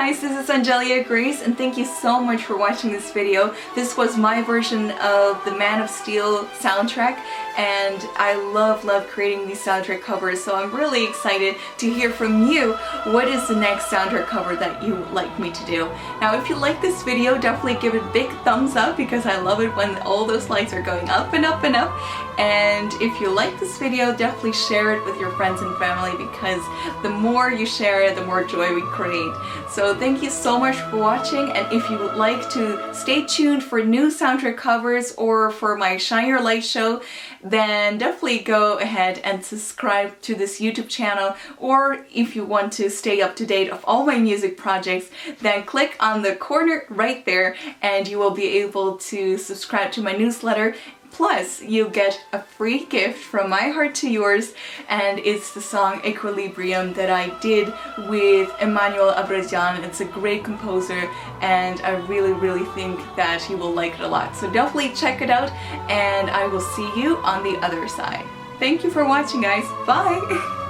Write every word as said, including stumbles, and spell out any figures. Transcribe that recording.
guys, this is Angelia Grace and thank you so much for watching this video. This was my version of the Man of Steel soundtrack and I love love creating these soundtrack covers, so I'm really excited to hear from you. What is the next soundtrack cover that you would like me to do? Now if you like this video, definitely give it a big thumbs up because I love it when all those likes are going up and up and up. And if you like this video, definitely share it with your friends and family because the more you share it, the more joy we create. So thank you so much for watching, and if you would like to stay tuned for new soundtrack covers or for my Shine Your Light show, then definitely go ahead and subscribe to this YouTube channel, or if you want to stay up to date of all my music projects, then click on the corner right there and you will be able to subscribe to my newsletter. Plus, you get a free gift from my heart to yours, and it's the song Equilibrium that I did with Emmanuel Abradjan. It's a great composer and I really really think that you will like it a lot. So definitely check it out and I will see you on the other side. Thank you for watching guys. Bye!